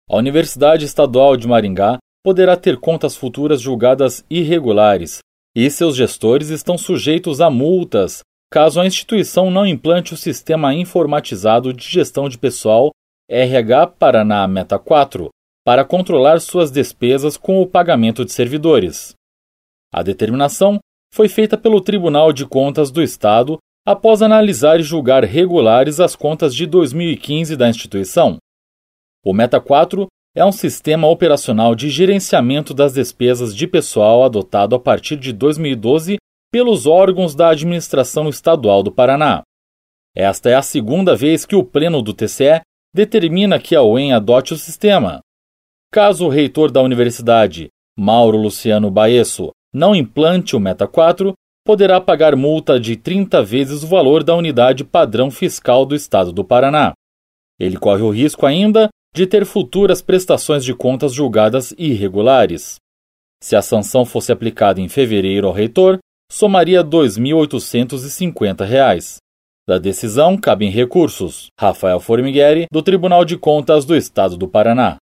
A Universidade Estadual de Maringá poderá ter contas futuras julgadas irregulares e seus gestores estão sujeitos a multas caso a instituição não implante o Sistema Informatizado de Gestão de Pessoal RH Paraná Meta 4 para controlar suas despesas com o pagamento de servidores. A determinação foi feita pelo Tribunal de Contas do Estado após analisar e julgar regulares as contas de 2015 da instituição. O Meta 4 é um sistema operacional de gerenciamento das despesas de pessoal adotado a partir de 2012 pelos órgãos da Administração Estadual do Paraná. Esta é a segunda vez que o Pleno do TCE determina que a UEM adote o sistema. Caso o reitor da universidade, Mauro Luciano Baesso, não implante o Meta 4, poderá pagar multa de 30 vezes o valor da unidade padrão fiscal do Estado do Paraná. Ele corre o risco ainda de ter futuras prestações de contas julgadas irregulares. Se a sanção fosse aplicada em fevereiro ao reitor, somaria R$ 2.850. Da decisão cabem recursos. Rafael Formigueri, do Tribunal de Contas do Estado do Paraná.